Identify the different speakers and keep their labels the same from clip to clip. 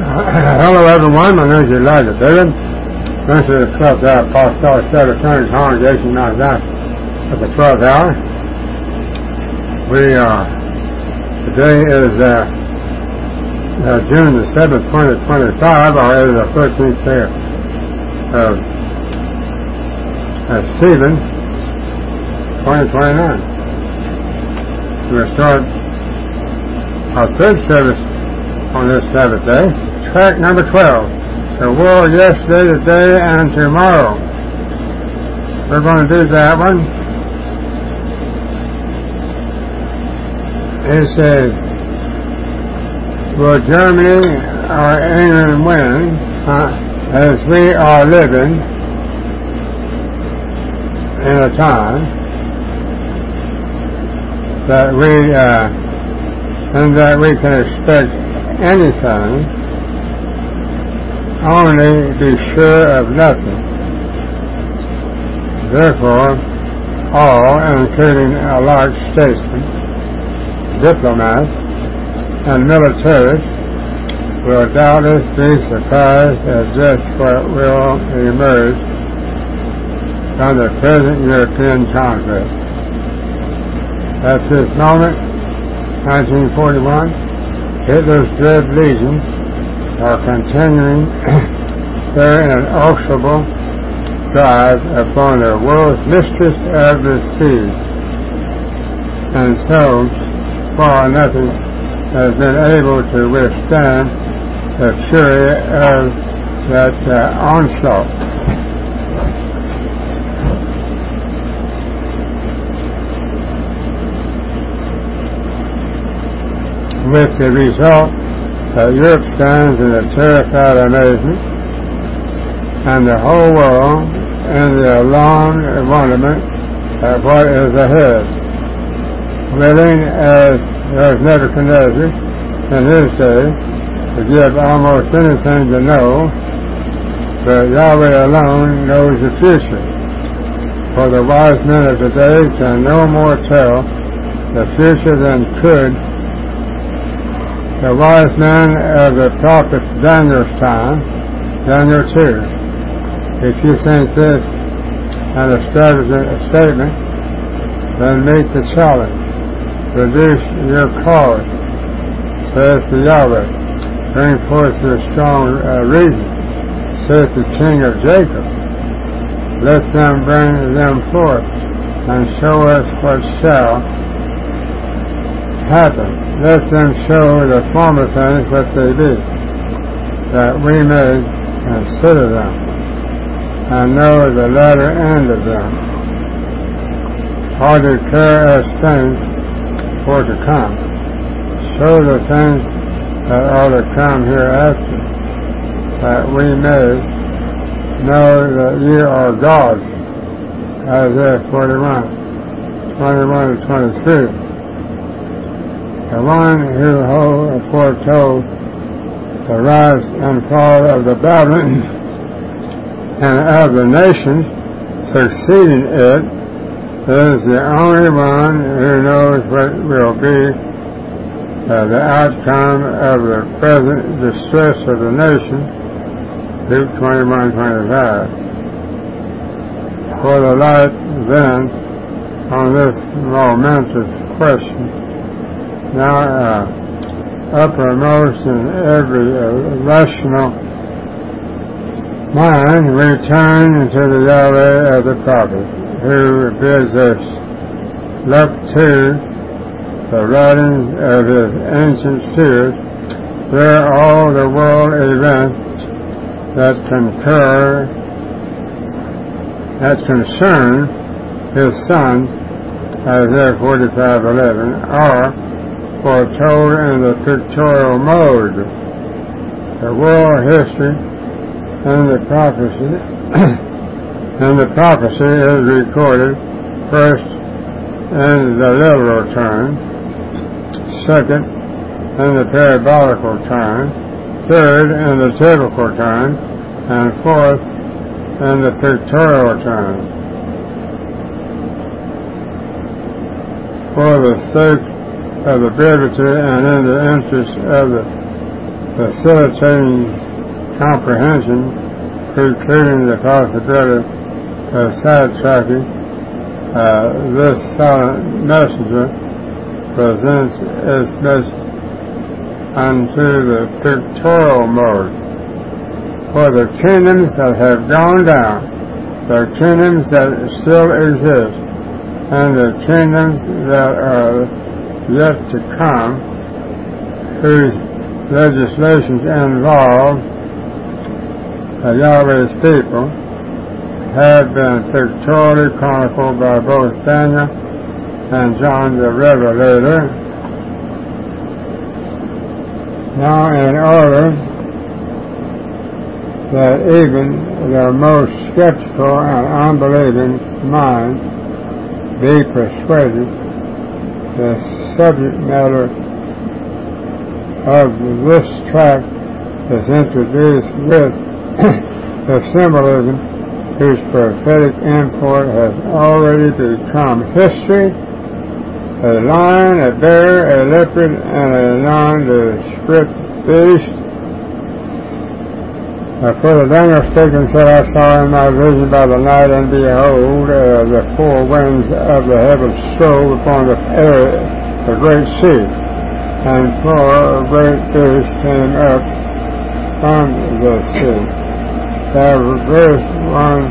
Speaker 1: Hello everyone, my name is Elijah David. This is the 12th hour Apostolic Set of Turning Congregation Mount Zion at the 12th hour. Today is June the 7th, 2025, or is the 13th day of Stephen, 2029. We'll start our third service on this Sabbath day. Track number 12. The world yesterday, today, and tomorrow. We're going to do that one. It says, will Germany or England win as we are living in a time that we can expect anything, only be sure of nothing. Therefore, all, including alike statesmen, diplomats, and militaries, will doubtless be surprised at just what will emerge from the present European conflict. At this moment, 1941, Hitler's Dread Legion are continuing their inexorable drive upon the world's mistress of the sea, and so far nothing has been able to withstand the fury of that onslaught. With the result that Europe stands in a terrified amazement, and the whole world in the alarmed wonderment at what is ahead, willing as was Nebuchadnezzar in his day to give almost anything to know, but Yahweh alone knows the future. For the wise men of today can no more tell the future than could the wise man of the prophet Daniel's time, Daniel 2. If you think this an extravagant statement, then meet the challenge. Reduce your cause, says the Yahweh. Bring forth your strong reason, says the King of Jacob. Let them bring them forth, and show us what shall happen. Let them show the former things what they be, that we may consider them, and know the latter end of them, or declare us things for to come. Show the things that are to come hereafter, that we may know that ye are gods. Isaiah 41, 21 to 23. The one who foretold the rise and fall of the Babylon and of the nations succeeding it is the only one who knows what will be the outcome of the present distress of the nation. Luke 21:25. For the light then on this momentous question, now uppermost in every rational mind, we turn to the Yahweh of the prophet, who bids us look to the writings of his ancient seers, where all the world events that concern his son, Isaiah 45:11, are foretold in the pictorial mode. The world history and the prophecy is recorded first in the literal turn, second in the parabolical turn, third in the typical turn, and fourth in the pictorial turn. For the sake of the brevity and in the interest of the facilitating comprehension, precluding the possibility of sidetracking. This silent messenger presents its message unto the pictorial mode. For the kingdoms that have gone down, the kingdoms that still exist, and the kingdoms that are yet to come, whose legislations involve Yahweh's people, have been pictorially chronicled by both Daniel and John the Revelator. Now, in order that even the most skeptical and unbelieving mind be persuaded, the subject matter of this tract is introduced with the symbolism whose prophetic import has already become history: a lion, a bear, a leopard, and a nondescript beast. Further, Daniel spake and said, I saw in my vision by the night, and behold, the four winds of the heavens strove upon the great sea, and four great beasts came up from the sea. There was one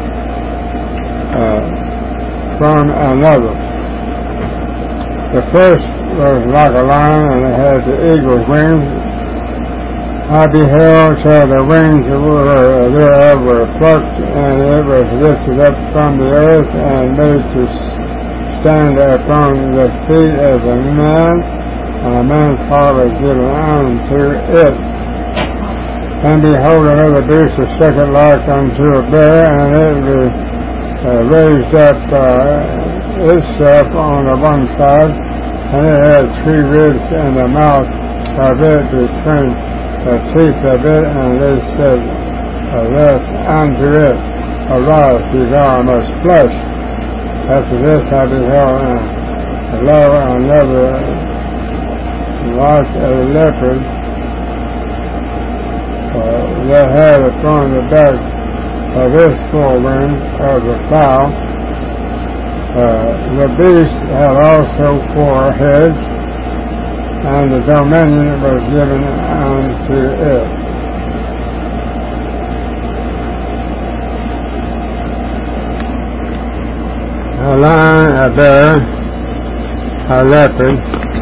Speaker 1: from another. The first was like a lion, and it had the eagle's wings. I beheld till the wings thereof were plucked, and it was lifted up from the earth, and made to stand upon the feet as a man, and a man's heart was given unto it. And behold, another beast, the second like unto a bear, and it raised up itself on the one side, and it had 3 ribs in the mouth of it between the teeth of it, and they said thus unto it, Arise, devour much flesh. After this I beheld, and lo, another like a leopard, that had upon the back of its forewing of the plow. The beast had also 4 heads, and the dominion was given unto it. A lion, a bear, a leopard,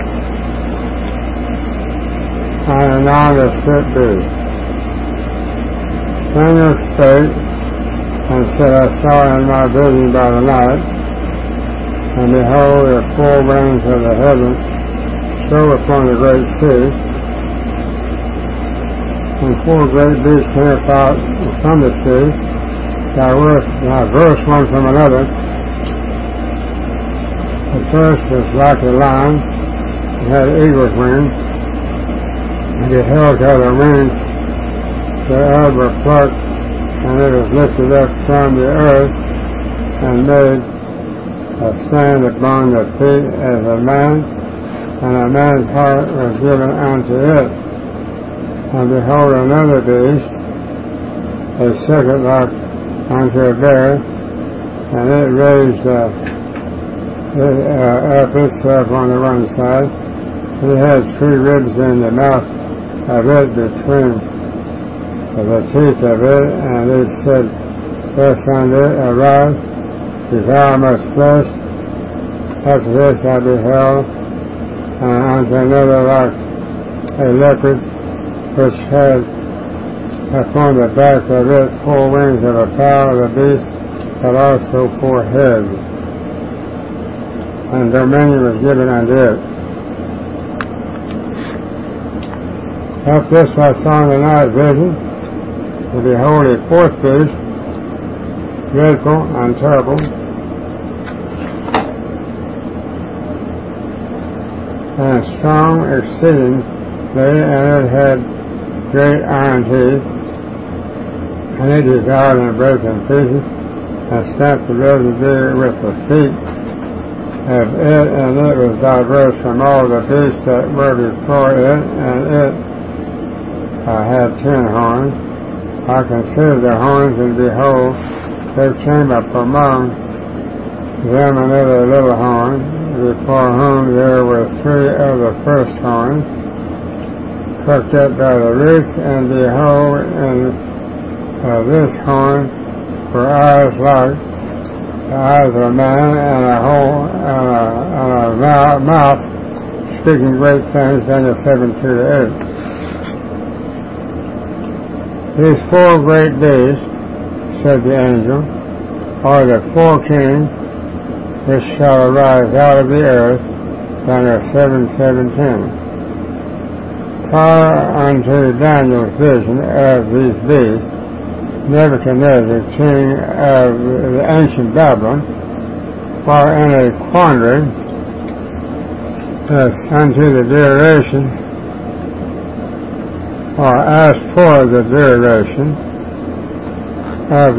Speaker 1: and a nondescript beast. Daniel spake and said, I saw in my vision by the night, and behold, the 4 winds of the heavens strove upon the great sea, and 4 great beasts came out from the sea, diverse one from another. The first was like a lion, it had eagle's wings, and beheld how the wings thereof were plucked, and it was lifted up from the earth, and made a stand upon the feet as a man, and a man's heart was given unto it. And behold, another beast, a second like unto a bear, and it raised up itself on the one side. It had 3 ribs in the mouth of it between the teeth of it, and it said thus unto it, Arise, devour much flesh. After this I beheld, and unto another like a leopard, which had upon the back of it 4 wings of a fowl. The beast had also 4 heads, and dominion was given unto it. After this I saw in the night vision, and behold, a 4th beast, dreadful and terrible, and strong exceedingly, and it had great iron teeth, and it devoured and brake in pieces, and stamped the residue with the feet of it, and it was diverse from all the beasts that were before it, and it had 10 horns. I considered the horns, and behold, there came up among them another little horn, before whom there were 3 of the first horns, plucked up by the roots, and behold, in this horn were eyes like the eyes of a man, and a mouth speaking great things. Daniel 7:2-8. These 4 great beasts, said the angel, are the 4 kings which shall arise out of the earth. Daniel 7:7-10. Prior unto Daniel's vision of these beasts, Nebuchadnezzar, king of the ancient Babylon, while in a quandary as unto the duration, or asked for the duration of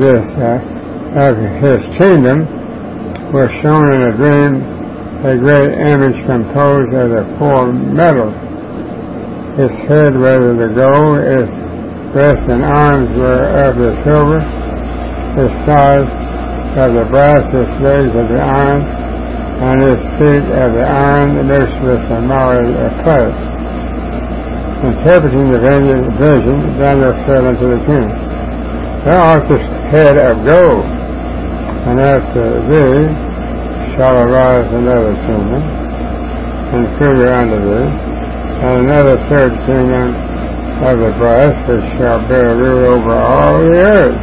Speaker 1: his kingdom, was shown in a dream a great image composed of the 4 metals. Its head was of the gold, its breast and arms were of the silver, its thighs of the brass, its legs of the iron, and its feet of the iron mixed with the marrow of clay. Interpreting the vision, Daniel said unto the king, Thou art the head of gold, and after thee shall arise another kingdom, inferior unto thee, and another 3rd kingdom of the brass, which shall bear rule over all the earth.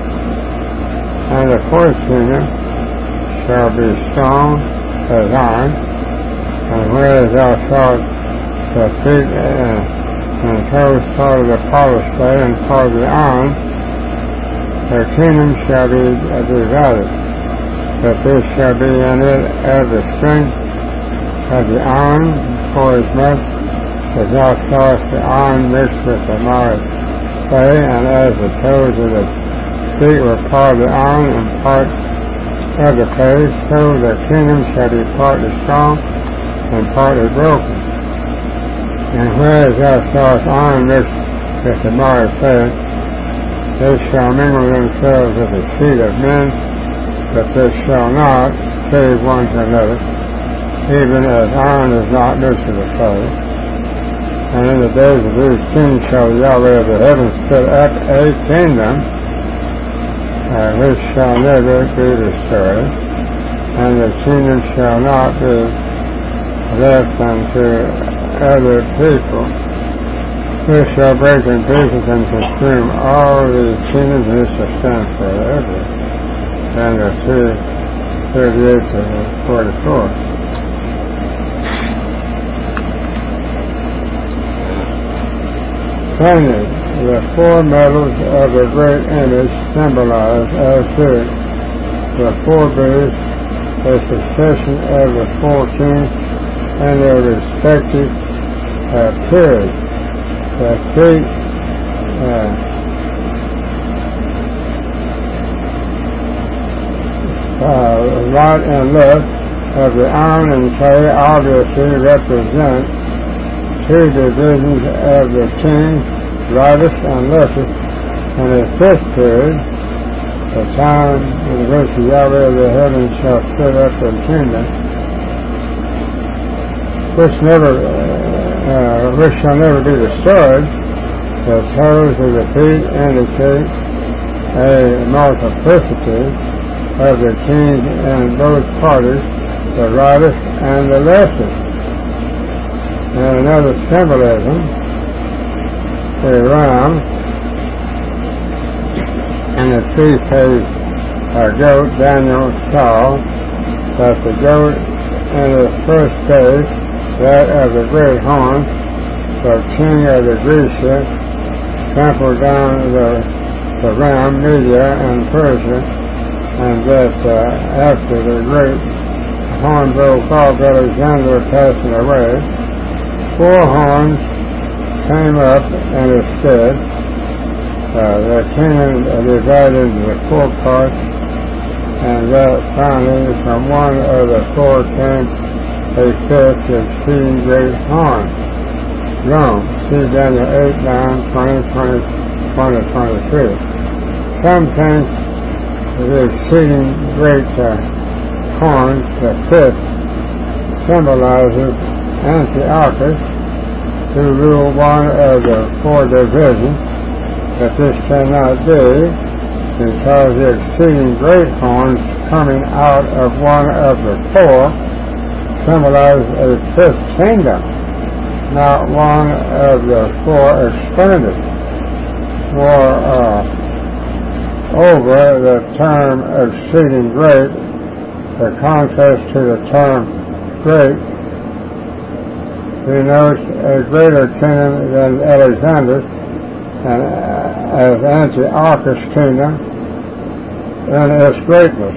Speaker 1: And the 4th kingdom shall be strong as iron, and whereas thou sawest the feet and toes part of the polished clay and part of the iron, their kingdom shall be divided, but there shall be in it of the strength of the iron, forasmuch as thou sawest the iron mixed with the marrow clay, and as the toes of the feet were part of the iron and part of the clay, so the kingdom shall be partly strong and partly broken. And whereas thou sawest iron mixed with the marrow clay, they shall mingle themselves with the seed of men, but they shall not cleave one to another, even as iron is not mixed with the clay. And in the days of these kings shall Yahweh of the heavens set up a kingdom which shall never be destroyed, and the kingdom shall not be left unto other people. This shall break in pieces and consume all these kingdoms, and it shall stand forever. And the 38-44. Finally, the 4 metals of the great image symbolize as did the 4 beasts, a succession of the 4 kings and their respective periods. The feet right and left of the iron and clay obviously represent 2 divisions of the king, rightus and leftist, and a 5th period, the time in which Yahweh of the heavens shall set up a kingdom, which shall never be destroyed. The toes of the feet indicate a multiplicity of the kings in both parties, the rightus and the leftist. And another symbolism, a ram and a 3-faced goat. Daniel saw that the goat in its first phase, that of the great horn, the king of the Grecians, trampled down the ram, Media and Persia, and that after the great horn broke off, Alexander passing away, 4 horns came up in its stead. The kingdom divided into 4 parts, and that finally from one of the 4 came a 5th exceeding great horn. Rome. See Daniel 8, 9, 20, 20, 23. Some think the exceeding great horn, the fifth, symbolizes Antiochus, who ruled one of the four divisions, but this cannot be, because the exceeding great horns coming out of one of the four symbolize a fifth kingdom, not one of the four expanded. Moreover, the term exceeding great, the contrast to the term great, denotes a greater kingdom than Alexander's, and as Antiochus' kingdom in its greatness.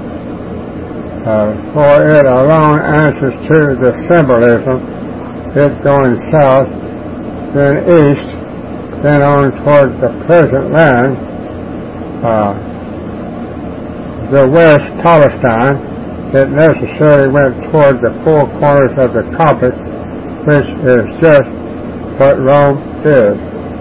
Speaker 1: For it alone answers to the symbolism, it going south, then east, then on toward the present land, the west, Palestine. It necessarily went toward the four corners of the compass, which is just what Rome is.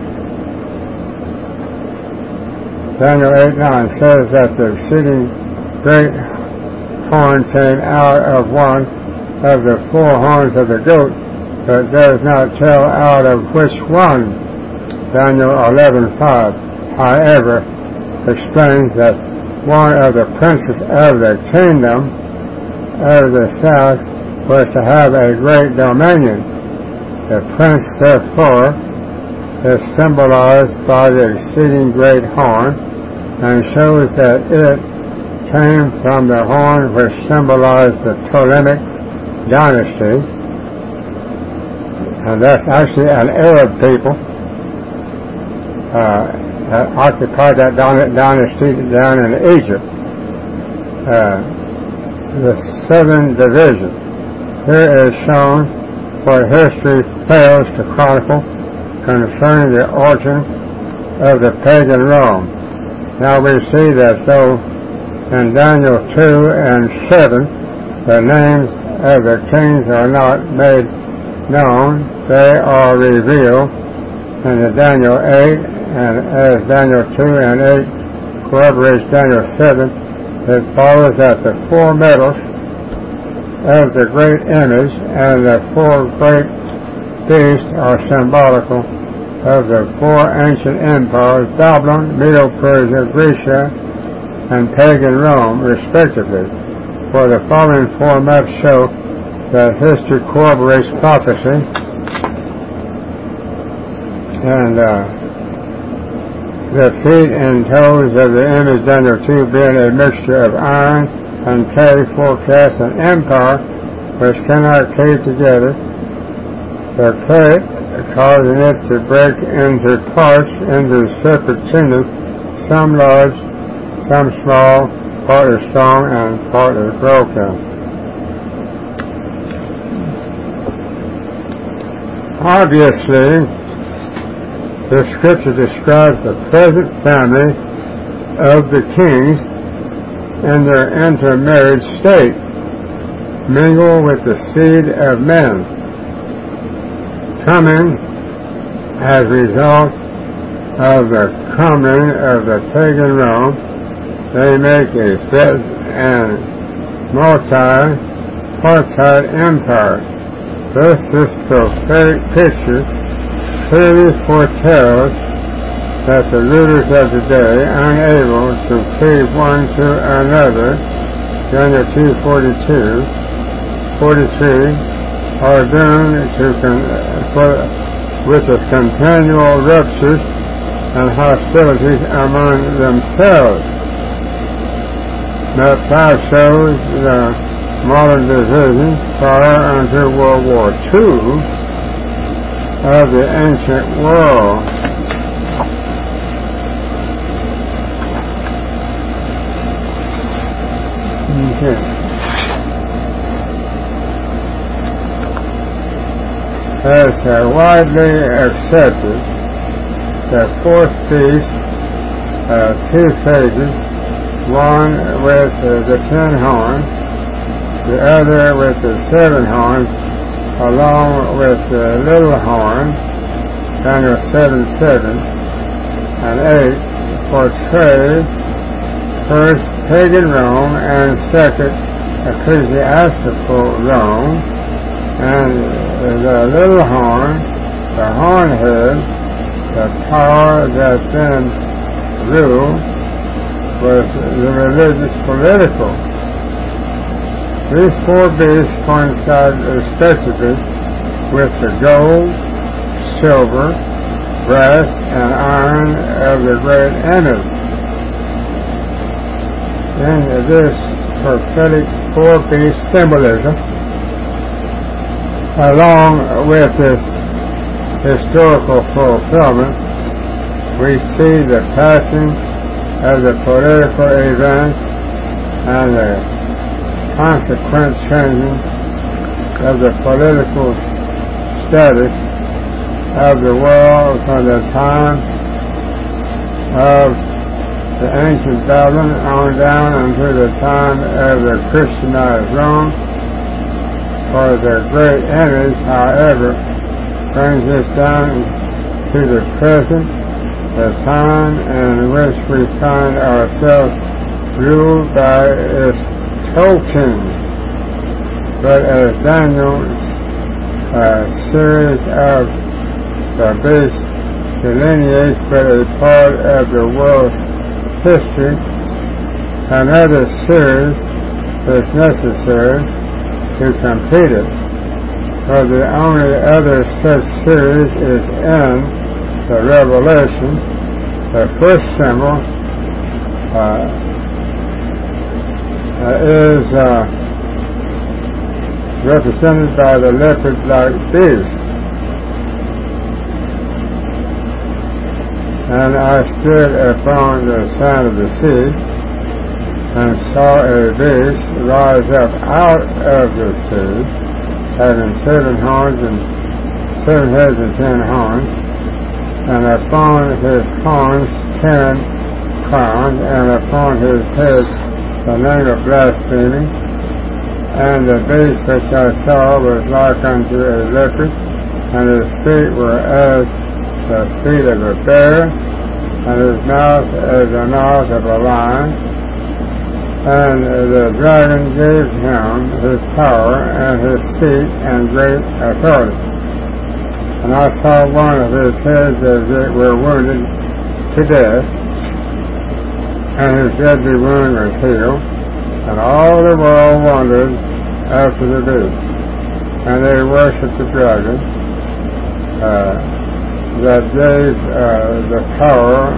Speaker 1: Daniel 8:9 says that the exceeding great horn came out of one of the four horns of the goat, but does not tell out of which one. Daniel 11:5, however, explains that one of the princes of the kingdom of the south was to have a great dominion. The prince, therefore, is symbolized by the exceeding great horn, and shows that it came from the horn which symbolized the Ptolemaic dynasty, and that's actually an Arab people that occupied that dynasty down in Egypt. The southern division here is shown what history fails to chronicle concerning the origin of the pagan Rome. Now we see that though in Daniel 2 and 7 the names of the kings are not made known, they are revealed in the Daniel 8, and as Daniel 2 and 8 corroborates Daniel 7, it follows that the four metals of the great image and the four great beasts are symbolical of the four ancient empires, Babylon, Medo-Persia, Grecia, and pagan Rome, respectively. For the following four maps show that history corroborates prophecy, and the feet and toes of the image Daniel 2 being a mixture of iron and clay forecasts an empire which cannot cleave together, the clay causing it to break into parts, into separate kingdoms, some large, some small, partly strong and partly broken. Obviously, the scripture describes the present family of the kings in their intermarried state, mingle with the seed of men. Coming as a result of the coming of the pagan Rome, they make a fifth and multi-partite empire. Thus, this prophetic picture clearly foretells that the rulers of the day, unable to cleave one to another, Daniel 2:42, 43, are doomed to with the continual ruptures and hostilities among themselves. Map 5 shows the modern division prior unto World War II of the ancient world. Okay. As widely accepted, the fourth beast, two phases, one with the 10 horns, the other with the 7 horns, along with the little horn, Daniel 7:7 and 8, portray first pagan Rome and second ecclesiastical Rome, and the little horn, the horn head, the power that then ruled, was the religious political. These four beasts coincide respectively with the gold, silver, brass, and iron of the great image. In this prophetic four-beast symbolism, along with this historical fulfillment, we see the passing of the political events and the consequent changing of the political status of the world from the time of the ancient Babylon on down until the time of the Christianized Rome. For the great image, however, brings us down to the present, the time in which we find ourselves ruled by its token. But as Daniel's series of the beast delineates but a part of the world's history, another series is necessary to complete it, for the only other such series is in the Revelation. The first symbol is represented by the leopard-like beast. And I stood upon the side of the sea, and saw a beast rise up out of the sea, having 7 horns and 7 heads and 10 horns, and upon his horns 10 crowns, and upon his head the name of blasphemy. And the beast which I saw was like unto a leopard, and his feet were as the feet of a bear, and his mouth as the mouth of a lion. And the dragon gave him his power and his seat and great authority. And I saw one of his heads as it were wounded to death, and his deadly wound was healed, and all the world wondered after the beast. And they worshipped the dragon that gave the power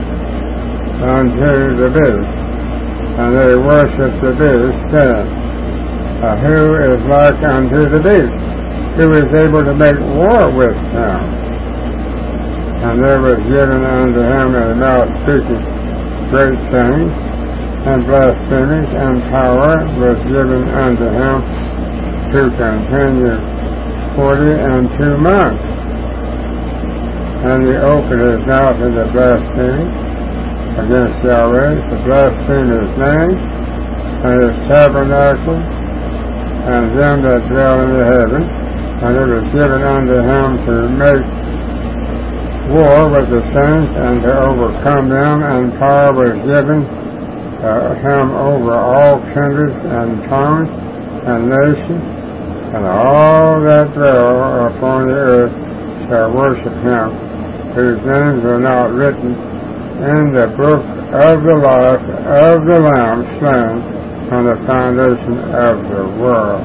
Speaker 1: unto the beast. And they worshipped the beast, saying, who is like unto the beast? Who is able to make war with him? And there was given unto him a mouth speaking great things, and blasphemies, and power was given unto him to continue 42 months. And he opened his mouth in the blasphemy against Yahweh, to blaspheme his name, and his tabernacle, and them that dwell in the heavens. And it was given unto him to make war with the saints, and to overcome them, and power was given him over all kindreds and tongues and nations, and all that dwell upon the earth shall worship him, whose names are not written in the book of the life of the Lamb slain from the foundation of the world.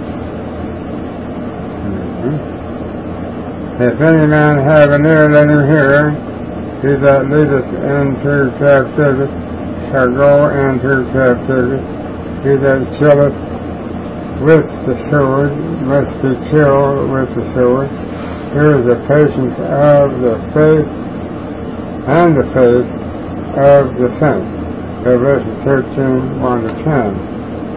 Speaker 1: If any man have an ear, let him hear. He that leadeth into captivity shall go into captivity. He that killeth with the sword must be killed with the sword. Here is the patience of the faith and the faith of the saints. Revelation 13, 1-10.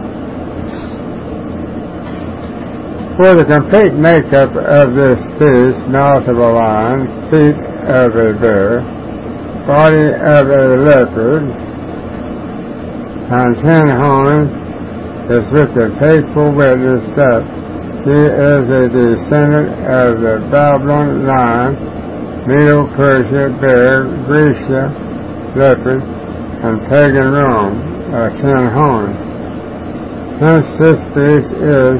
Speaker 1: For the complete makeup of this beast, mouth of a lion, feet of a bear, body of a leopard, and 10 horns, is with the faithful witness that She is a descendant of the Babylon lion, Medo-Persia bear, Grecia leopard, and pagan Rome, 10 horns. Hence this beast is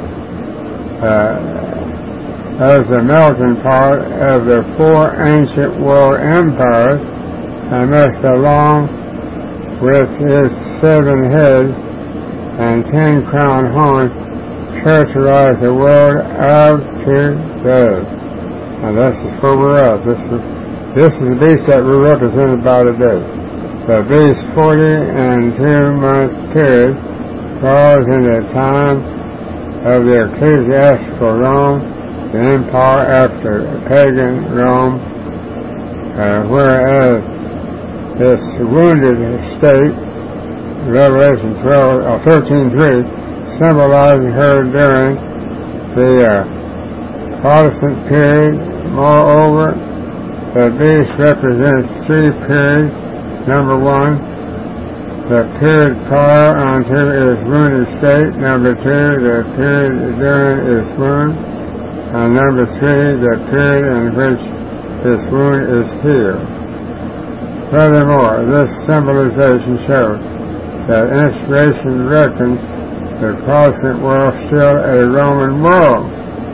Speaker 1: as the melting pot of the 4 ancient world empires, and must along with its 7 heads and 10 crowned horns characterize the world of today. And this is where we're at. This is the beast that we're represented by today. The beast 40-and-2-month period falls in the time of the ecclesiastical Rome, the empire after pagan Rome, whereas this wounded state, Revelation 13:3, symbolizing her during the Protestant period. Moreover, the beast represents 3 periods. Number 1, the period prior unto its wounded state. Number 2, the period during its wound. And number 3, the period in which its wound is healed. Furthermore, this symbolization shows that inspiration reckons the Protestant world still a Roman world.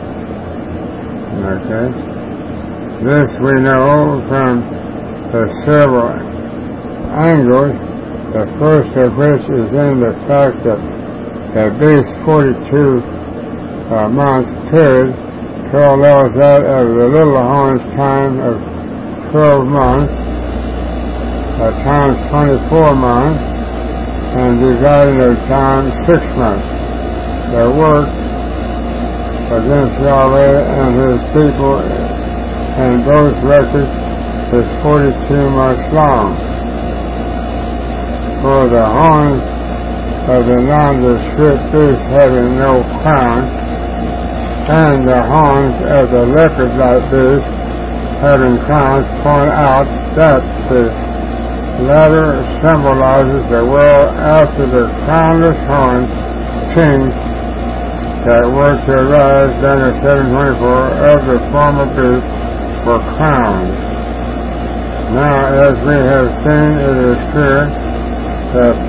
Speaker 1: Okay? This we know from the several angles, the first of which is in the fact that the beast 42 months period parallels that of the little horn's time of 12 months, times 24 months, and dividing their time 6 months. Their work against Yahweh and his people in both records is 42 months long. For the horns of the nondescript beast having no crown, and the horns of the leopard-like beast having crowns, point out that the latter symbolizes the world after the crownless horned kings that were to arise during the 724 of the former beast were crowned. Now, as we have seen, it is clear that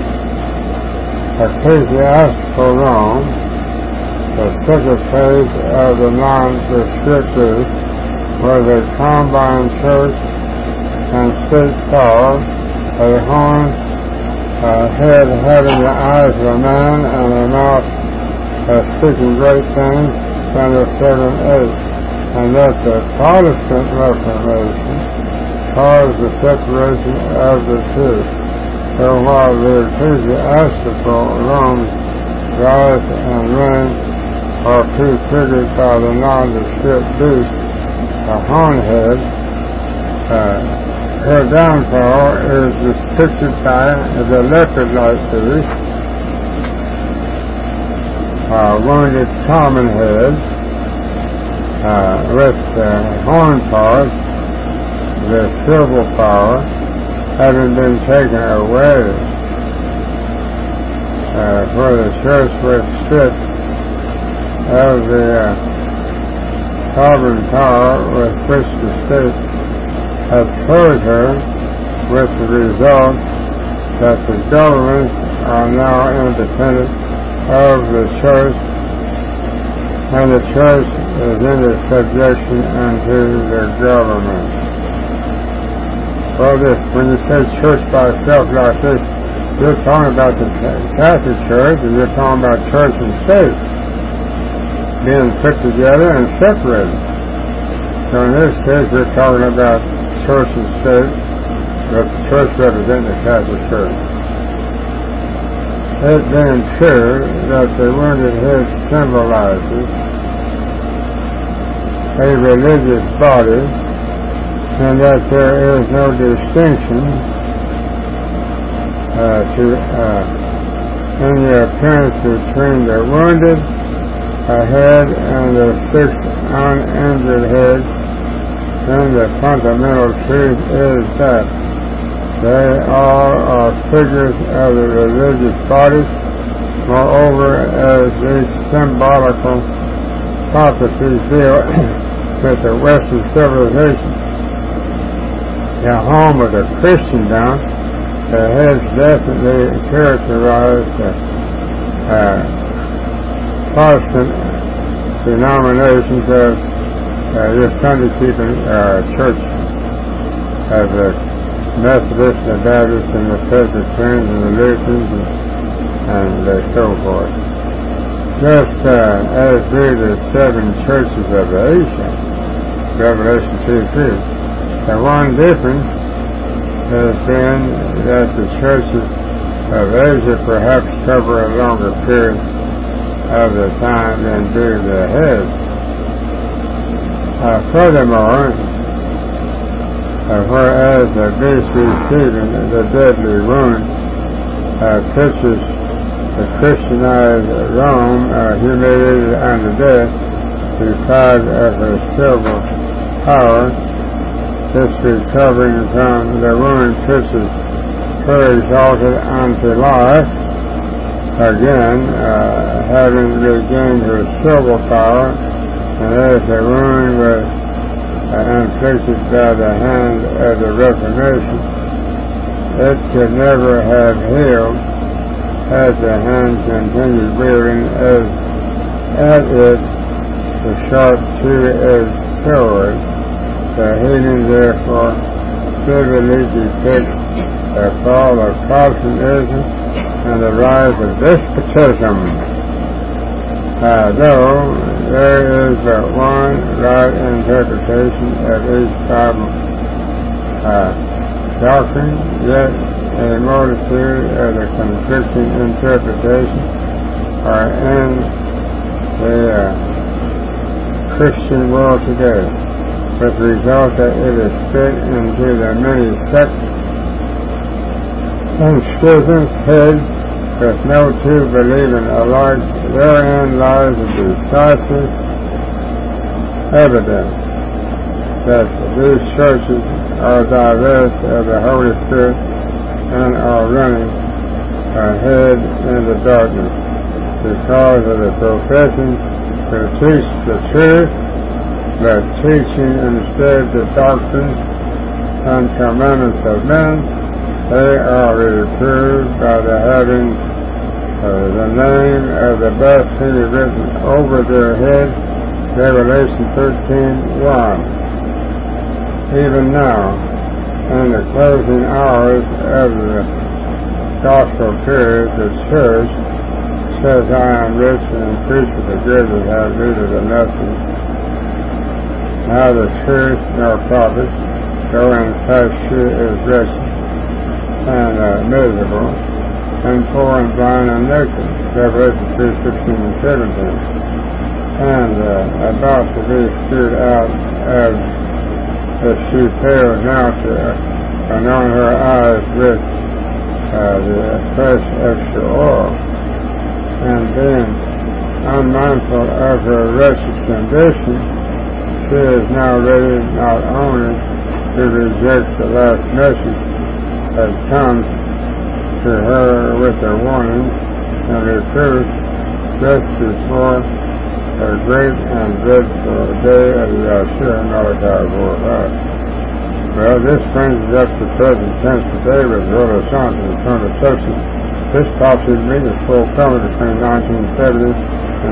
Speaker 1: ecclesiastical Rome, the second phase of the nondescript beast, was a combined church and state power, a horn head having the eyes of a man and a mouth speaking great things, Daniel 7:8, and that the Protestant Reformation caused the separation of the two. So while the ecclesiastical Rome's rise and reign are prefigured by the nondescript beast, the hornhead, her downfall is depicted by the leopard-like beast, wounded common head, with the horn part, the civil power, having been taken away, for the church was stripped of the sovereign power with which the state had clothed her, with the result that the governments are now independent of the church, and the church is in the subjection unto the government. Well, when you say church by itself like this, you're talking about the Catholic Church, and you're talking about church and state being put together and separated. So in this case, we're talking about church and state, but the church representing the Catholic Church. It being true that the wounded head symbolizes a religious body, and that there is no distinction in the appearance between the wounded head and the 6 uninjured heads, then the fundamental truth is that they all are figures of the religious bodies. Moreover, as these symbolical prophecies deal with the Western civilization. The home of the Christendom, the heads definitely characterized the Protestant denominations of your Sunday-keeping church, of the Methodists, the Baptists, and the Presbyterians, and the Lutherans, and so forth. Just as do the 7 churches of Asia, Revelation 2:3. The one difference has been that the churches of Asia perhaps cover a longer period of the time than do the heads. Furthermore, whereas the B.C. Stephen, the deadly wound, pictures the Christianized Rome, humiliated unto death, deprived of her civil power, this recovering from the wound pictures her exalted unto life, again, having regained her civil power, and as the wound was inflicted by the hand of the Reformation, it could never have healed had the hand continued wielding as at it the sharp two-edged sword. The healing therefore vividly depicts the fall of Protestantism and the rise of despotism. Though there is but one right interpretation of each Bible doctrine, yet a multitude of the conflicting interpretations are in the Christian world today, with the result that it is split into the many sects and schisms, heads, with no two believing alike. Therein lies a decisive evidence that these churches are diverse of the Holy Spirit and are running ahead in the darkness because of the profession to teach the truth, but teaching instead the doctrines and commandments of men. They are reproved by the having the name of the blasphemy written over their heads. Revelation 13:1. Even now, in the closing hours of the gospel period, the church says, I am rich and increase with the good that have needed of nothing. Neither truth nor profit, though in fact she is wretched and miserable, and poor and blind and naked. Revelation 3:16 and 17. And about to be spewed out as she fails now to anoint her eyes with the fresh extra oil. And being unmindful of her wretched condition, she is now ready not only to reject the last message that comes to her with a warning and reproof just before the great and dreadful day of Yahshua, Malachi 4:5. Well, this brings us up to present tense today with Roller Johnson and Turner Texas. This prophecy meeting is fulfilled between 1970 and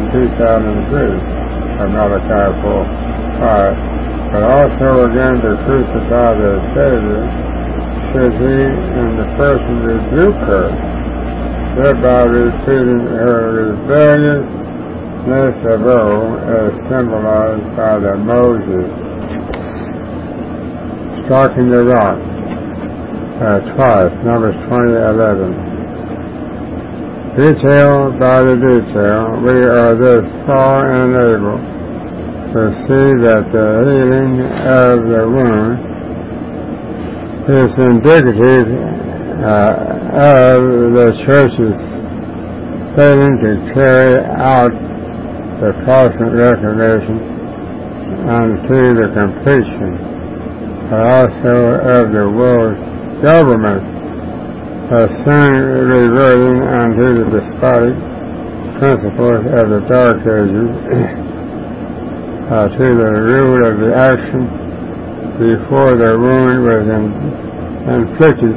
Speaker 1: 2003 of Malachi 4:5. But also again to crucify the Savior, should he in the person rebuke her, thereby repeating her rebelliousness of old as symbolized by the Moses striking the rock twice, Numbers 20:11. Detail by the detail, we are thus far enabled to see that the healing of the wound is indicative of the church's failing to carry out the Protestant Reformation unto the completion, but also of the world's government soon reverting unto the despotic principles of the Dark Ages to the root of the action before the wound was inflicted.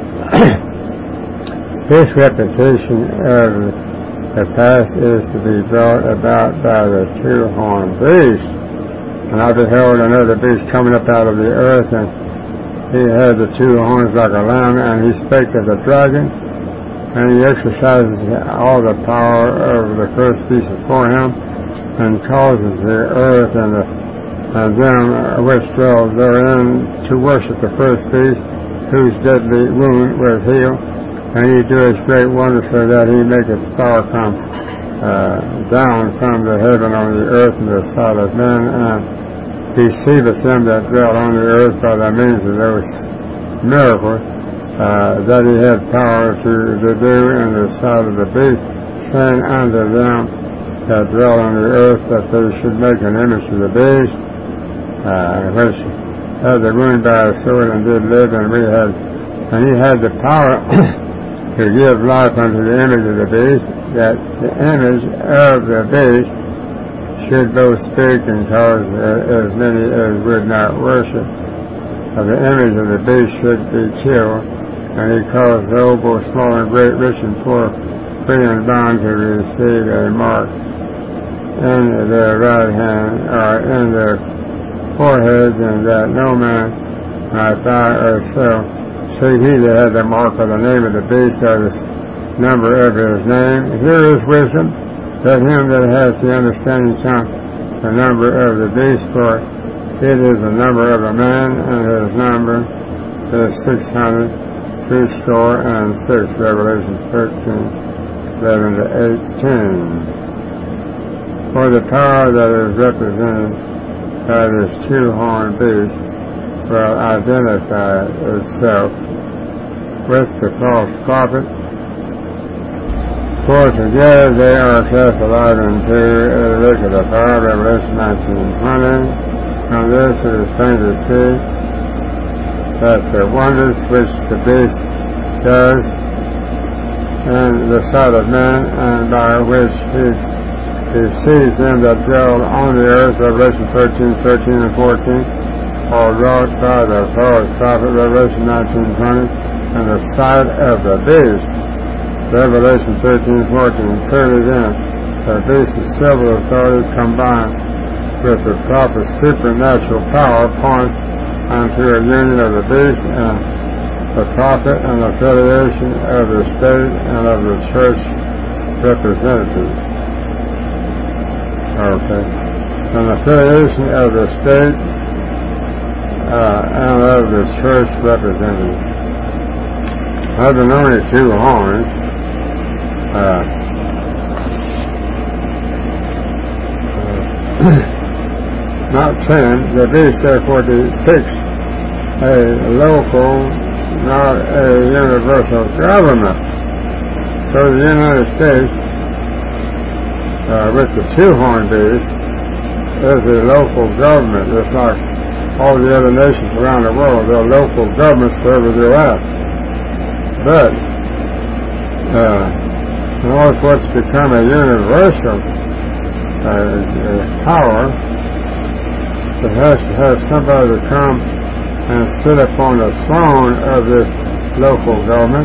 Speaker 1: This repetition of the past is to be brought about by the two-horned beast. And I beheld another beast coming up out of the earth, and he had the two horns like a lamb, and he spake as a dragon, and he exercises all the power of the first beast before him, and causes the earth and them which dwell therein to worship the first beast, whose deadly wound was healed. And he doeth great wonders, so that he maketh fire come down from the heaven on the earth in the sight of men, and deceiveth them that dwell on the earth by the means of those miracles that he had power to do in the sight of the beast, saying unto them that dwell on the earth that they should make an image of the beast, which had the wound by a sword and did live, and he had the power to give life unto the image of the beast, that the image of the beast should both speak and cause as many as would not worship of the image of the beast should be killed. And he caused all, both small and great, rich and poor, free and bond, to receive a mark in their right hand or in their foreheads, and that no man might buy or sell. See, he that had the mark of the name of the beast, or the number of his name. Here is wisdom. Let him that has the understanding count the number of the beast, for it is the number of a man, and his number is 666. Revelation 13:11 to 18. For the power that is represented by this two-horned beast will identify itself with the false prophet. For together they are cast alive into the lake of the fire, Revelation 19:20. From this it is plain to see that the wonders which the beast does in the sight of man, and by which he deceives them that dwell on the earth, Revelation 13:13 and 14, are wrought by the false prophet, Revelation 19:20, in the sight of the beast, Revelation 13:14. Clearly then, the beast is civil authority combined with the prophet's supernatural power point unto a union of the beast and the prophet, and affiliation of the state and of the church representatives. Okay. An affiliation of the state and of the church representatives. Having only two horns, not 10, the beast therefore depicts a local, not a universal government. So the United States, with the two-horned beast, is a local government, just like all the other nations around the world. They're local governments wherever they're at. But in order for it to become a universal power, it has to have somebody to come and sit upon the throne of this local government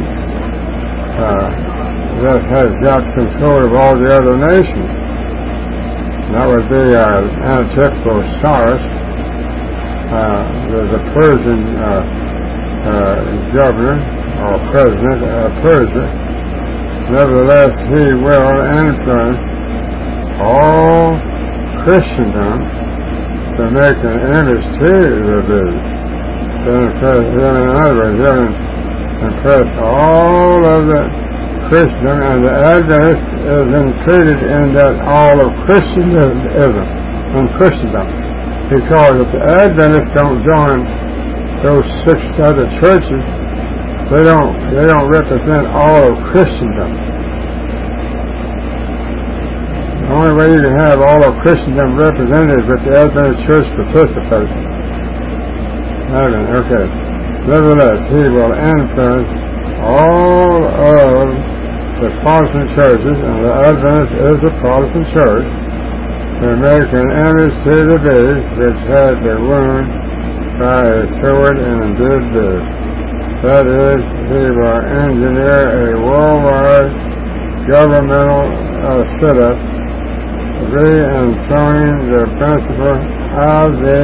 Speaker 1: that has got control of all the other nations. That would be Antitypical Cyrus, the Persian governor or president of Persia. Nevertheless, he will influence all Christendom to make an image to the beast. In other words, he'll impress all of the Christendom, and the Adventist is included in that all of Christendom, because if the Adventists don't join those 6 other churches, they don't represent all of Christendom. The only way you can have all of Christendom represented is if the Adventist Church participates. Okay. Nevertheless, he will influence all of the Protestant churches, and the Adventist is a Protestant church, to make an image to the beast which had the wound by a sword and did this. That is, he will engineer a worldwide governmental setup, re-enthroning the principle of the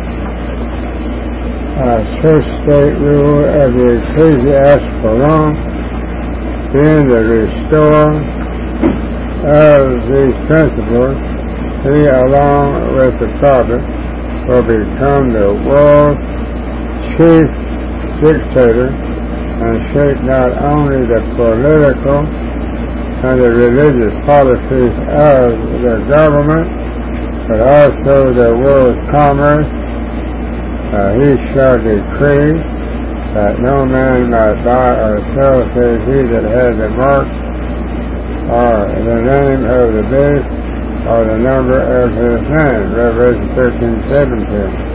Speaker 1: church-state rule of the ecclesiastical law, being the restorer of these principles. He, along with the prophet, will become the world's chief dictator and shape not only the political and the religious policies of the government, but also the world's commerce. He shall decree that no man might buy or sell save he that had the mark or the name of the beast or the number of his name. Revelation 13:17.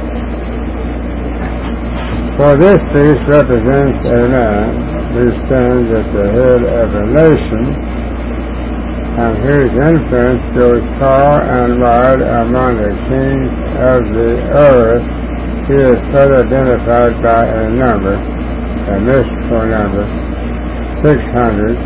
Speaker 1: For this beast represents a man who stands at the head of a nation and whose influence goes far and wide among the kings of the earth. He is further identified by a number, a mystical number, 600,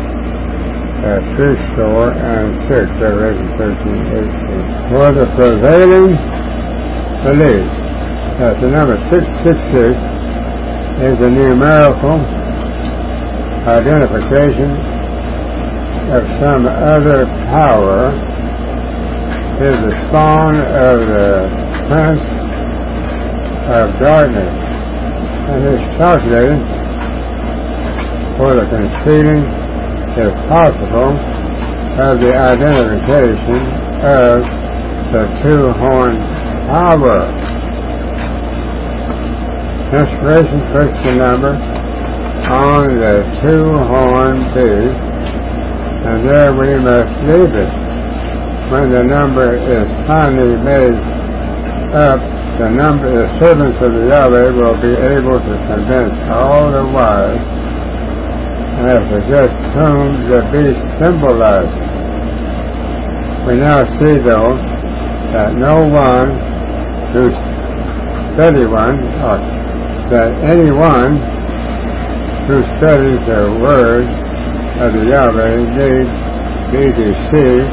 Speaker 1: 306, Revelation 13:18. For the prevailing belief that the number 666 is a numerical identification of some other power, is the spawn of the prince of darkness, and is calculated for the concealing, if possible, of the identification of the two-horned power. Inspiration puts the number on the two-horned beast, and there we must leave it. When the number is finally made up, the servants of the Yahweh will be able to convince all the wise as to just whom the beast symbolizes. We now see, though, that no one who anyone who studies the word of the Yahweh need be deceived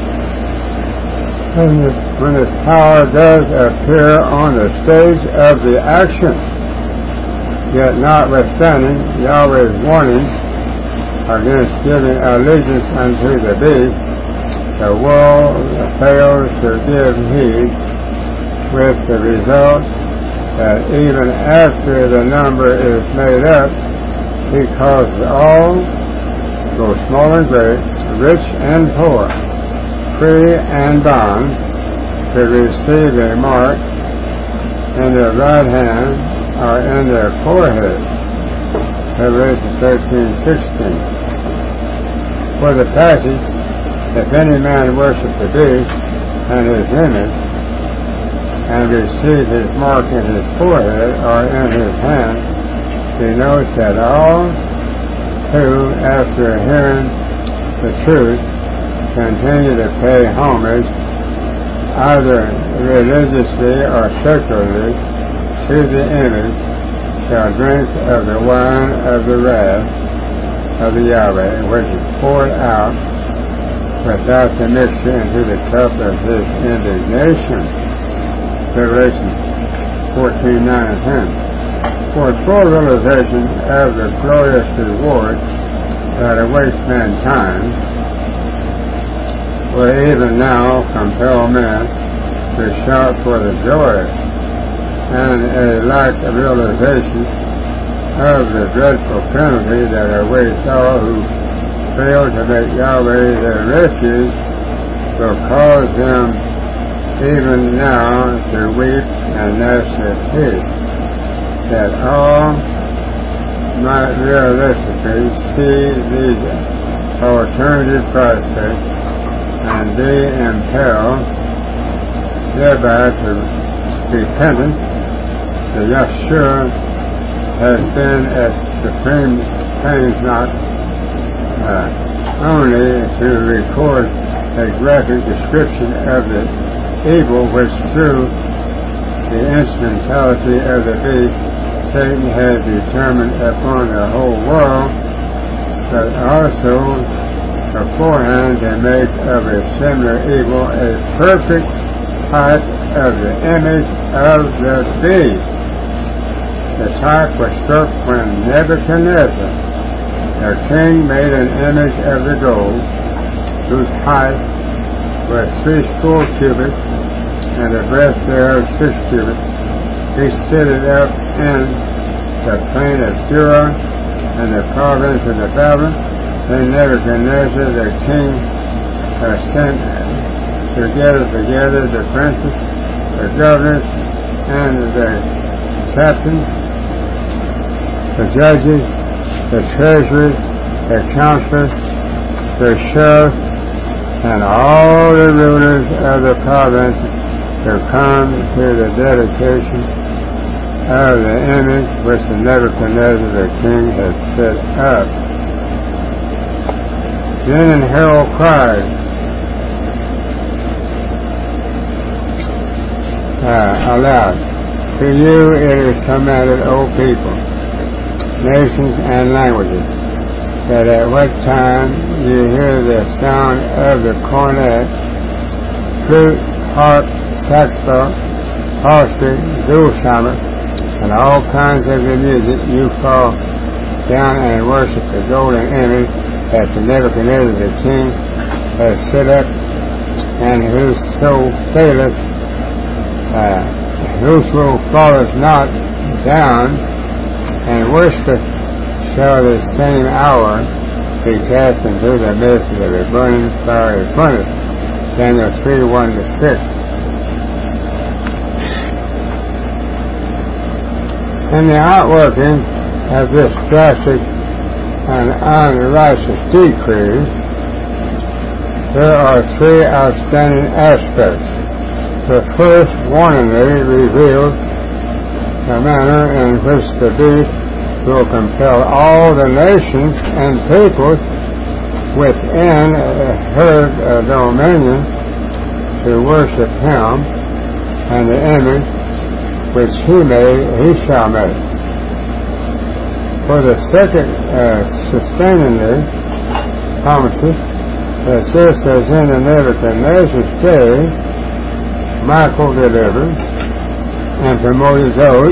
Speaker 1: when its power does appear on the stage of the action. Yet notwithstanding Yahweh's warning against giving allegiance unto the beast, the world fails to give heed, with the result that even after the number is made up, he causes all, both small and great, rich and poor, free and bond, to receive a mark in their right hand or in their forehead. Revelation 13:16. For the passage, if any man worship the beast and his image, and receive his mark in his forehead or in his hand, denotes that all who, after hearing the truth, continue to pay homage, either religiously or secularly, to the image, shall drink of the wine of the wrath of the Yahweh, which is poured out without the mixture into the cup of his indignation. Revelation 14:9 and 10. For full realization of the glorious reward that awaits mankind will even now compel men to shout for the joy, and a lack of realization of the dreadful penalty that awaits all who fail to make Yahweh their refuge will cause them even now to weep and gnash their teeth, that all might realistically see these alternative prospects and be impelled thereby to repentance. The Yahshua has been at supreme pains not only to record a graphic description of the evil which through the instrumentality of the beast Satan had determined upon the whole world, but also beforehand to make of a similar evil a perfect type of the image of the beast. The type was struck when Nebuchadnezzar, the king, made an image of the gold, whose height was 60 cubits, and the breadth thereof 6 cubits. He set it up in the plain of Dura, and the province of the Babylon. Then Nebuchadnezzar the king sent together the princes, the governors, and the captains, the judges, the treasurers, the counselors, the sheriffs, and all the rulers of the province to come to the dedication of the image which Nebuchadnezzar the king had set up. Then an herald cried aloud, "To you it is commanded, O people, nations and languages, that at what time you hear the sound of the cornet, flute, harp, saxophone, psaltery, dulcimer, and all kinds of the music, you fall down and worship the golden image that the Nebuchadnezzar the king has set up, and whoso falleth not down and worshipeth shall the same hour be cast into the midst of a burning fiery furnace." Daniel 3:1-6. In the outworking of this drastic and unrighteous decree, there are 3 outstanding aspects. The first warningly reveals the manner in which the beast will compel all the nations and peoples within her dominion to worship him and the image which he shall make. For the second sustainingly promises that just as in the Nebuchadnezzar's day, Michael delivered and promoted those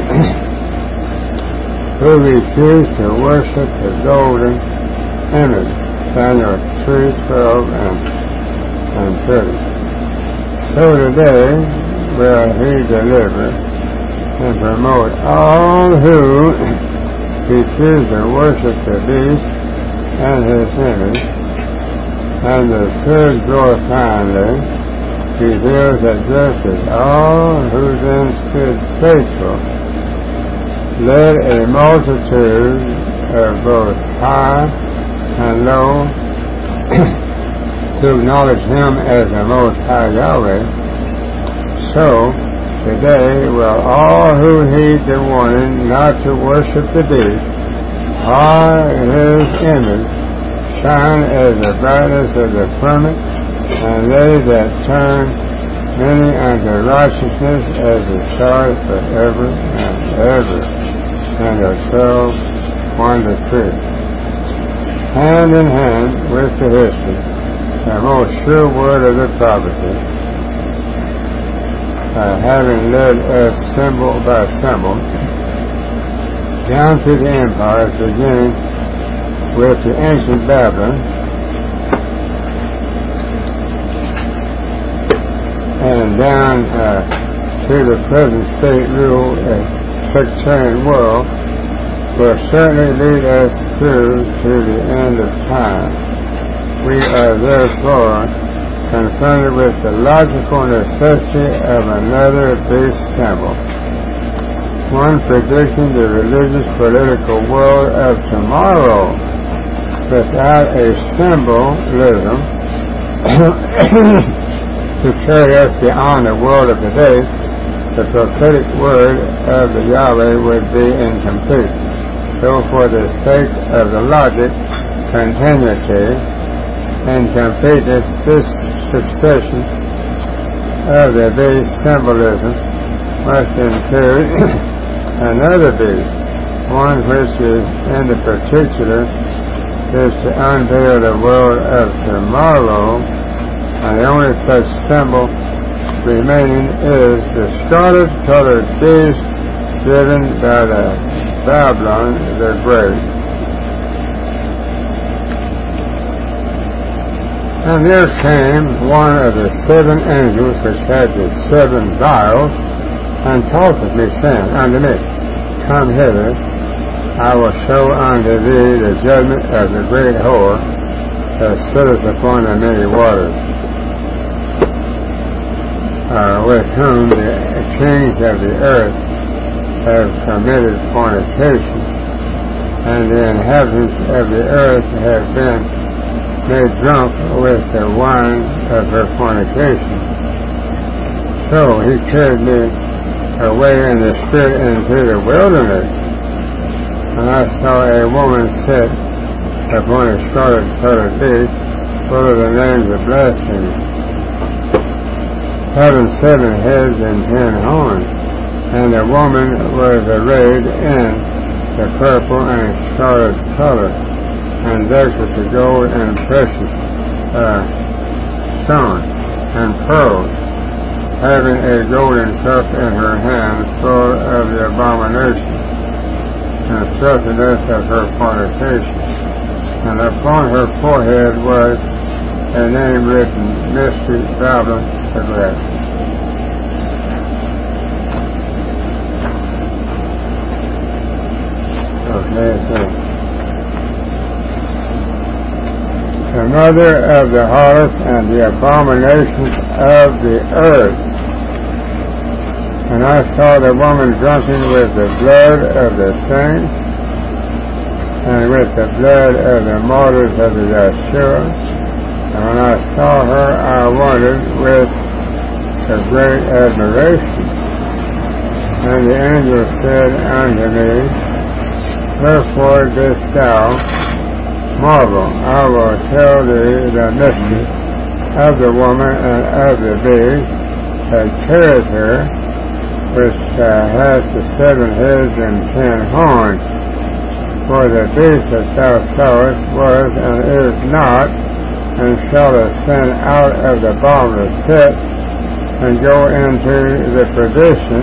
Speaker 1: who refused to worship the golden image. Daniel 3:12 and 30. So today will he deliver and promote all who refuse to worship the beast and his image. And the third glorifyingly reveals that just as all who then stood faithful led a multitude of both high and low to acknowledge him as the Most High Yahweh, so today will all who heed the warning not to worship the beast or his image shine as the brightness of the firmament, and they that turn many unto righteousness as the stars forever and ever. Daniel 12:1-3. Hand in hand with the history, the most sure word of the prophecy, having led us symbol by symbol down to the empires, beginning with the ancient Babylon and down to the present state rule and sectarian world, will certainly lead us through to the end of time. We are therefore confronted with the logical necessity of another beast symbol, one predicting the religious political world of tomorrow. Without a symbolism to carry us beyond the world of today, the prophetic word of the Yahweh would be incomplete. So for the sake of the logic, continuity, and completeness, this succession of the beast symbolism must include another beast, one which is in the particular is to unveil the world of tomorrow, and the only such symbol remaining is the scarlet-colored beast driven by the Babylon the Great. And there came one of the 7 angels which had the 7 vials, and talked with me, saying unto me, Come hither, I will show unto thee the judgment of the great whore that sitteth upon the many waters, with whom the kings of the earth have committed fornication, and the inhabitants of the earth have been made drunk with the wine of her fornication. So he carried me away in the spirit into the wilderness, and I saw a woman sit upon a scarlet-colored beast, full of the names of blasphemy, having 7 heads and 10 horns, and the woman was arrayed in the purple and scarlet color, and decked with gold and precious stones and pearls, having a golden cup in her hand full of the abomination and filthiness of her fornication. And upon her forehead was a name written, Mystery Babylon the Great. Okay, so the mother of the harlot and the abominations of the earth. And I saw the woman drunken with the blood of the saints, and with the blood of the martyrs of the Yeshua. And when I saw her, I wondered with a great admiration. And the angel said unto me, Wherefore didst thou marvel? I will tell thee the mystery of the woman and of the beast that carried her, which has the 7 heads and 10 horns. For the beast that thou sawest was and is not, and shall ascend out of the bottomless pit, and go into the perdition,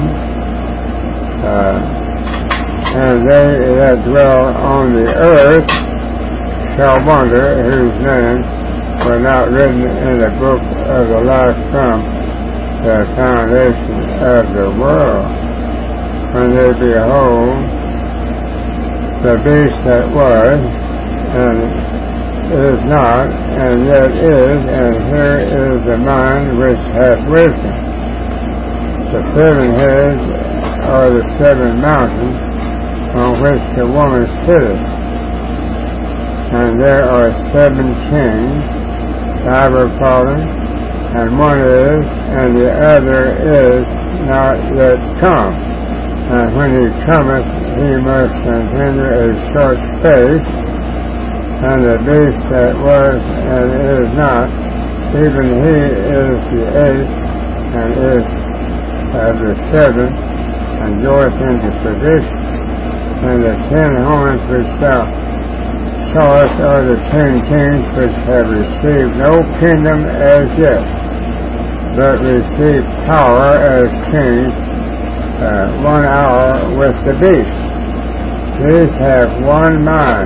Speaker 1: and they that dwell on the earth shall wonder, whose names were not written in the book of the life from the foundation of the world, when they behold the beast that was, and is not, and yet is, and here is the mind which hath wisdom. The 7 heads are the 7 mountains on which the woman sitteth, and there are 7 kings, 5 are fallen, and one is, and the other is not yet come. And when he cometh, he must continue a short space, and the beast that was and is not, even he is the 8th, and is of the 7th, and goeth into perdition. And the 10 horns which thou sawest are the 10 kings which have received no kingdom as yet, but receive power as kings 1 hour with the beast. These have one mind,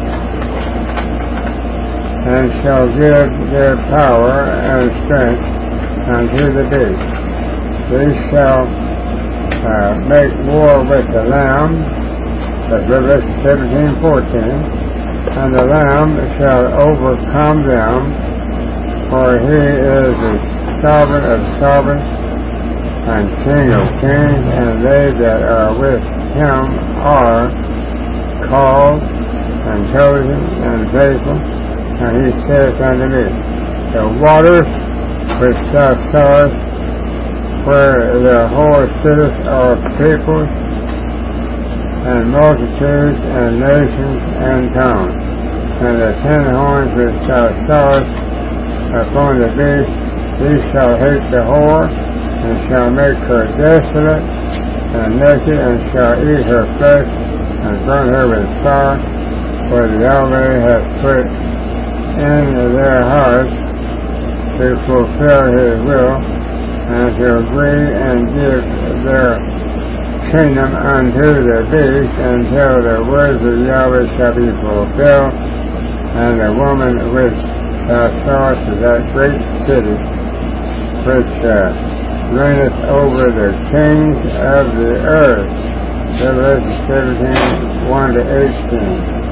Speaker 1: and shall give their power and strength unto the beast. They shall make war with the Lamb, that's Revelation 17:14, and the Lamb shall overcome them, for he is the sovereign of sovereigns and King of kings, and they that are with him are called and chosen and faithful. And he saith unto me, The waters which thou sawest, where the whore sitteth, are peoples and multitudes and nations and tongues. And the 10 horns which thou sawest upon the beast He shall hate the whore, and shall make her desolate and naked, and shall eat her flesh, and burn her with fire, for the Yahweh hath put in their hearts to fulfill his will, and to agree and give their kingdom unto the beast, until the words of Yahweh shall be fulfilled. And the woman which thou sawest is that great city, which reigneth over the kings of the earth. Revelation 17, 1-18.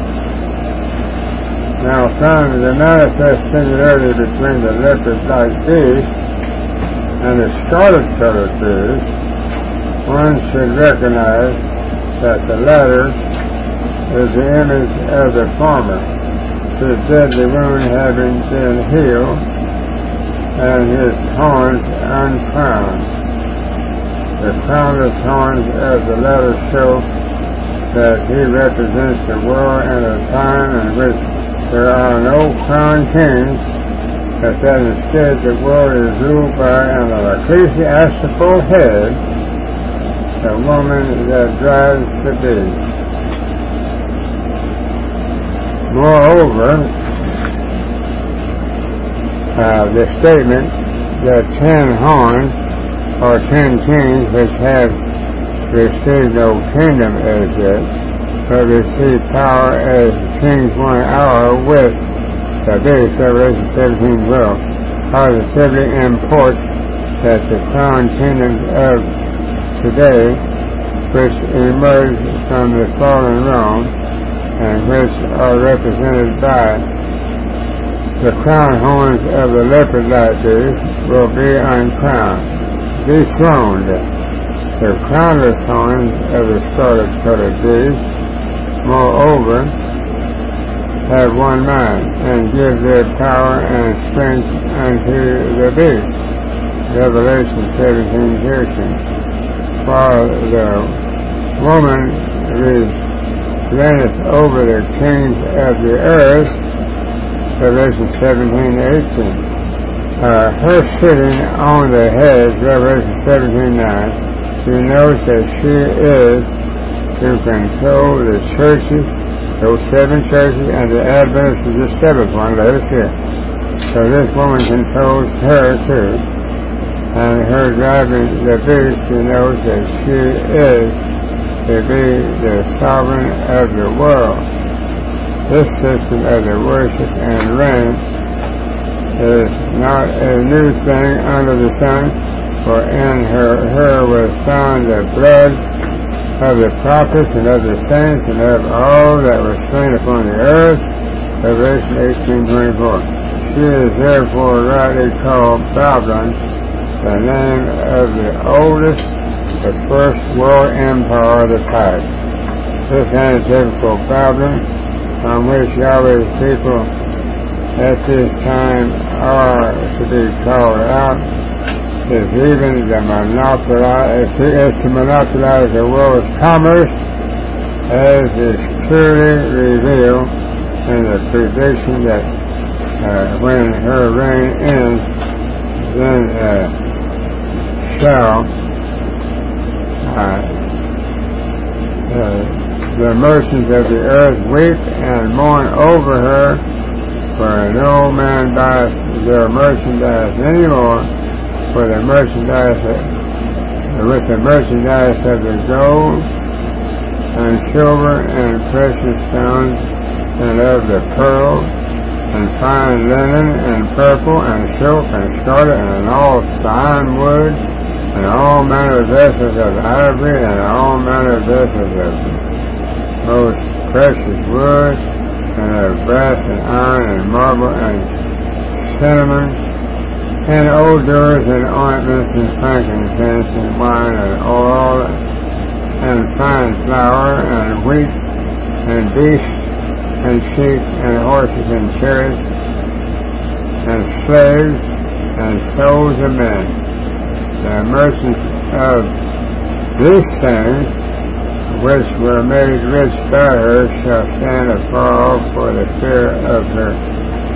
Speaker 1: Now from the manifest similarity between the leopard-like beast and the scarlet-colored beast, one should recognize that the latter is the image of the former, his deadly wound having been healed, and his horns uncrowned. The crownless horns of the latter show that he represents the world in a time in which there are no crowned kings, but that instead the world is ruled by an ecclesiastical head, the woman that drives the beast. Moreover, the statement that 10 horns or 10 kings which have received no kingdom as yet, but receive power as kings 1 hour with the beast, Revelation 17:12, positively imports that the crowned kingdoms of today, which emerged from the fallen Rome, and which are represented by the crown horns of the leopard-like beast, will be uncrowned, dethroned. The crownless horns of the scarlet-colored beast, moreover, have one mind, and give their power and strength unto the beast. Revelation 17:13. While the woman reigneth over the kings of the earth, Revelation 17:18. Her sitting on the head, Revelation 17:9, denotes that she is to control the churches, those 7 churches, and the Adventists is the 7th one, let us hear. So this woman controls her too, and her driving the beast denotes that she is to be the sovereign of the world. This system of the worship and reign is not a new thing under the sun, for in her was found the blood of the prophets and of the saints and of all that were slain upon the earth. Revelation 18:24. She is therefore rightly called Babylon, the name of the oldest, the first world empire of the past. This antitypical Babylon, on which Yahweh's people at this time are to be called out, is even to monopolize the world's commerce, as is clearly revealed in the prediction that when her reign ends, then shall the merchants of the earth weep and mourn over her, for no man buys their merchandise anymore, for the merchandise with the merchandise of the gold and silver and precious stones, and of the pearl and fine linen and purple and silk and scarlet and all fine wood and all manner of vessels of ivory and all manner of vessels of most precious wood and of brass and iron and marble and cinnamon and odors and ointments and frankincense and wine and oil and fine flour and wheat and beasts and sheep and horses and chariots and slaves and souls of men. The merchants of these things which were made rich by her shall stand afar off for the fear of her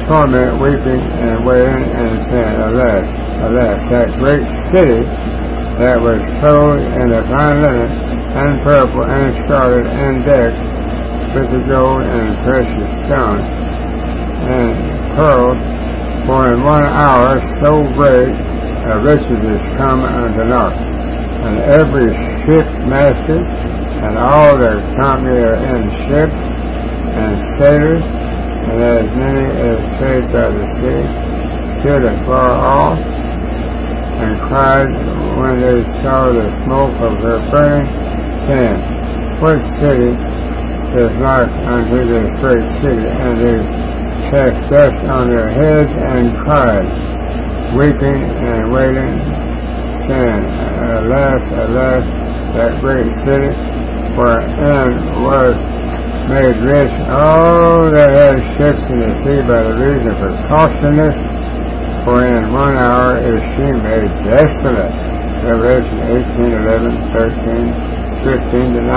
Speaker 1: torment, weeping and wailing, and saying, Alas, alas, that great city that was clothed in the fine linen, and purple, and scarlet, and decked with the gold and precious stones, and pearls, for in 1 hour so great riches is come unto naught. And every ship master, and all their company are in ships, and sailors, and as many as trade by the sea, stood afar off, and cried when they saw the smoke of her burning, saying, What city is like unto this great city? And they cast dust on their heads and cried, weeping and wailing, saying, Alas, alas, that great city, wherein was made rich all that had ships in the sea by the reason of her costliness, for in 1 hour is she made desolate. Revelation 18:11, 13, 15 to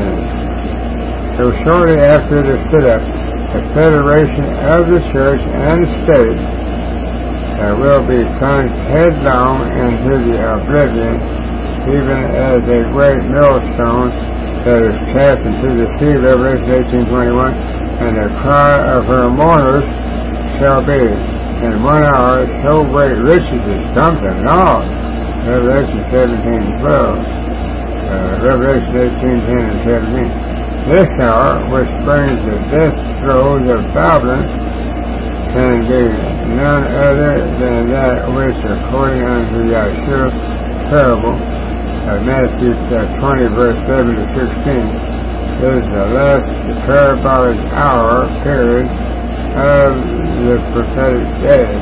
Speaker 1: 19. So shortly after the sit-up, the federation of the church and state will be plunged headlong into the oblivion, even as a great millstone that is cast into the sea. Revelation 18:21. And the cry of her mourners shall be, in 1 hour so great riches is come to naught. Revelation 17:12. Revelation 18:10 and 17. This hour, which brings the death throes of Babylon, can be none other than that which, according unto Yeshua's parable of Matthew 20, verse 7 to 16, is the last parabolic hour period of the prophetic days.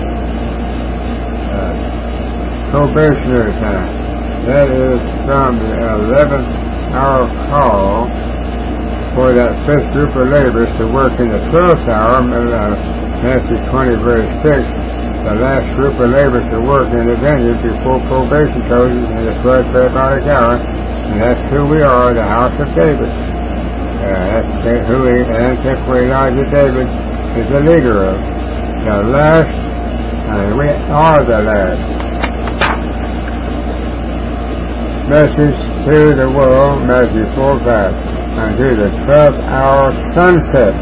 Speaker 1: Probationary time. That is from the 11th hour call for that fifth group of laborers to work in the 12th hour, Matthew 20, verse 6, the last group of laborers to work in the vineyard before probation closes in the 12th parabolic hour, and that's who we are, the house of David. That's who antiquary Elijah David is the leader of. The last, and we are the last. Message to the world, Matthew 4:5. Unto the 12th hour sunset.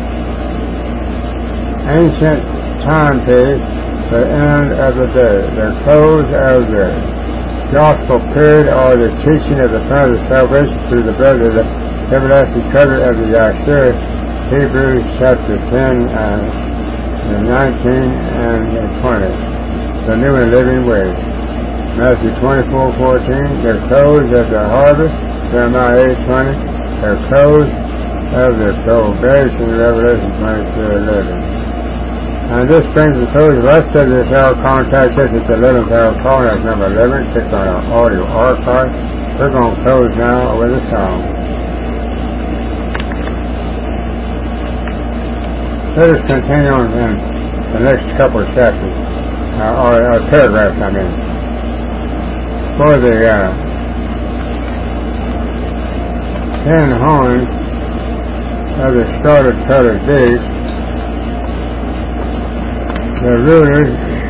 Speaker 1: Ancient timepiece, the end of the day, the close of the gospel period, or the teaching of the plan of salvation through the blood of the everlasting covenant of the Yahshua. Hebrews chapter 10, 19 and 20. The New and Living Way. Matthew 24:14. The close of the harvest. Jeremiah 8:20. The close of the probation, Revelation 22:11. And this brings the close of our study of this hour. Contact us at the 11th hour call. That's number 11. Click on our audio archive. We're going to close now with a song. Let us continue on in the next couple of chapters, or paragraphs, I mean. For the 10 horns of the scarlet colored beast, the rulers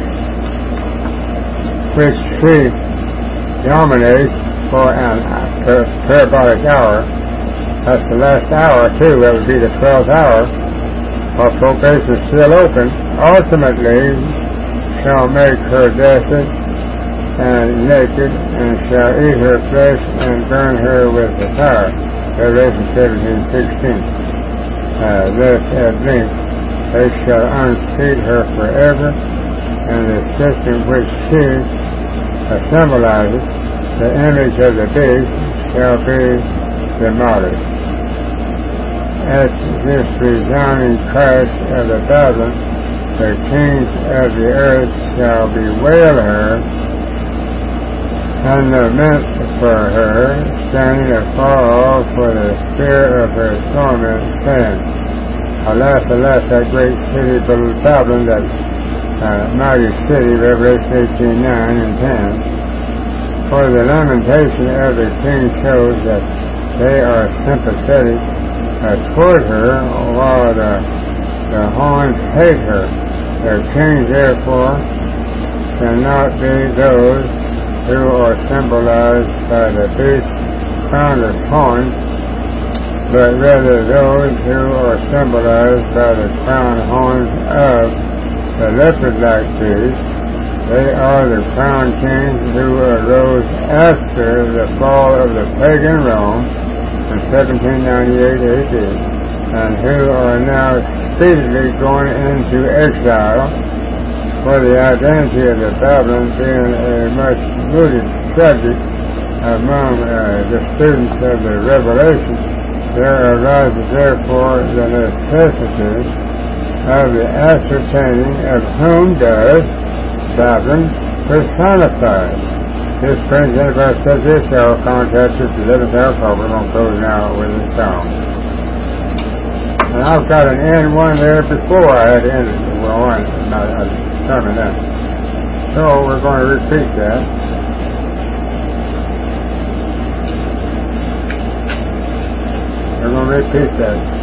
Speaker 1: which she dominates for an parabolic hour. That's the last hour too. That would be the 12th hour. While probation is still open, ultimately shall make her desolate and naked, and shall eat her flesh and burn her with the fire. Revelation 17:16. Thus at length they shall unseat her forever, and the system which she symbolizes, the image of the beast, shall be demolished. At this resounding crash of the Babylon, the kings of the earth shall bewail her and lament for her, standing afar off for the fear of her torment, saying, Alas, alas, that great city Babylon, that mighty city, Revelation 18:9 and 10. For the lamentation of the king shows that they are sympathetic toward her, while the horns hate her. Their kings, therefore, cannot be those who are symbolized by the beast's crownless horns, but rather those who are symbolized by the crowned horns of the leopard-like beast. They are the crowned kings who arose after the fall of the pagan Rome in 1798 AD, and who are now speedily going into exile, for the identity of the Babylons being a much mooted subject among the students of the Revelation. There arises therefore the necessity of the ascertaining of whom does Babylon personified. This brings in about this hour contact, this 11th hour call. We're going to close now with this song. And I've got an end one there before I had ended one sermon then. So we're going to repeat that. We're going to repeat that.